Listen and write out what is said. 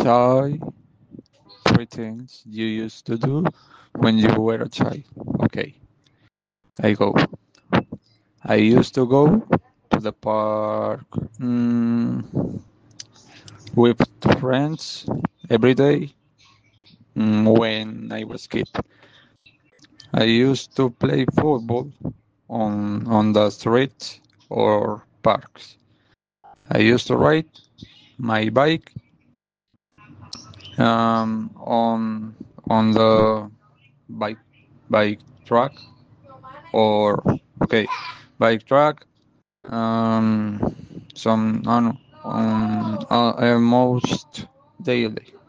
Try three things you used to do when you were a child. Okay, I go. I used to go to the park with friends every day when I was kid. I used to play football on the street or parks. I used to ride my bike on the bike bike track or okay bike track some almost daily.